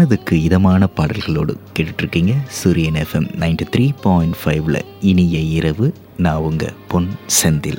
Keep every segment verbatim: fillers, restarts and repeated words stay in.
மனதுக்கு இதமான பாடல்களோடு கேட்டுட்ருக்கீங்க சூரியன் எஃப்எம் நைன்டி த்ரீ பாயிண்ட் ஃபைவ்ல. இனிய இரவு, நான் உங்க பொன் செந்தில்.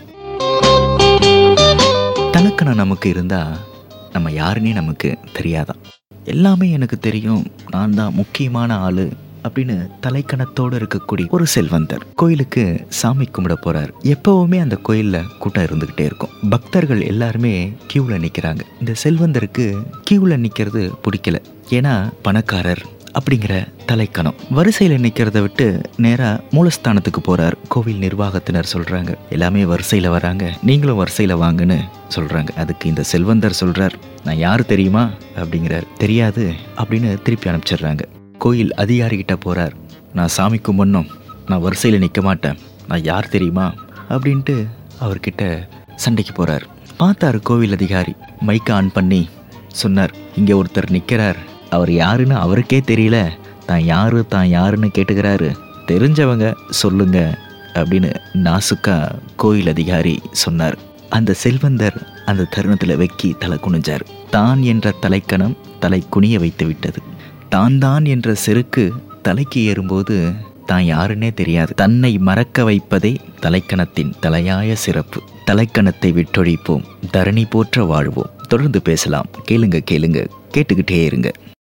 தலக்கணம் நமக்கு இருந்தால் நம்ம யாருன்னே நமக்கு தெரியாதான். எல்லாமே எனக்கு தெரியும், நான் தான் முக்கியமான ஆள் அப்படின்னு தலைக்கணத்தோடு இருக்கக்கூடிய ஒரு செல்வந்தர் கோயிலுக்கு சாமி கும்பிட போறார். எப்பவுமே அந்த கோயில்ல கூட்டம் இருந்துகிட்டே இருக்கும். பக்தர்கள் எல்லாருமே கியூல நிக்கிறாங்க. இந்த செல்வந்தருக்கு கியூல நிக்கிறது பிடிக்கல. ஏன்னா பணக்காரர் அப்படிங்கிற தலைக்கணம். வரிசையில நிக்கிறத விட்டு நேரா மூலஸ்தானத்துக்கு போறார். கோவில் நிர்வாகத்தினர் சொல்றாங்க, எல்லாமே வரிசையில வராங்க, நீங்களும் வரிசையில வாங்கன்னு சொல்றாங்க. அதுக்கு இந்த செல்வந்தர் சொல்றார், நான் யாரு தெரியுமா அப்படிங்கிறார். தெரியாது அப்படின்னு திருப்பி அனுப்பிச்சிடுறாங்க. கோயில் அதிகாரிகிட்ட போறார், நான் சாமி கும்பிடணும், நான் வரிசையில் நிற்க மாட்டேன், நான் யார் தெரியுமா அப்படின்ட்டு அவர்கிட்ட சண்டைக்கு போறார். பார்த்தாரு கோவில் அதிகாரி, மைக்கை ஆன் பண்ணி சொன்னார், இங்கே ஒருத்தர் நிற்கிறார், அவர் யாருன்னு அவருக்கே தெரியல, தான் யாரு தான் யாருன்னு கேட்டுக்கிறாரு, தெரிஞ்சவங்க சொல்லுங்க அப்படின்னு நாசுக்கா கோயில் அதிகாரி சொன்னார். அந்த செல்வந்தர் அந்த தருணத்தில் வெக்கி தலை குனிஞ்சார். தான் என்ற தலைக்கணம் தலை குனிய வைத்து விட்டது. தான் தான் என்ற செருக்கு தலைக்கு ஏறும்போது தான் யாருன்னே தெரியாது. தன்னை மறக்க வைப்பதே தலைக்கணத்தின் தலையாய சிறப்பு. தலைக்கணத்தை விட்டொழிப்போம், தரணி போற்ற வாழ்வோம். தொடர்ந்து பேசலாம். கேளுங்க கேளுங்க கேட்டுக்கிட்டே இருங்க.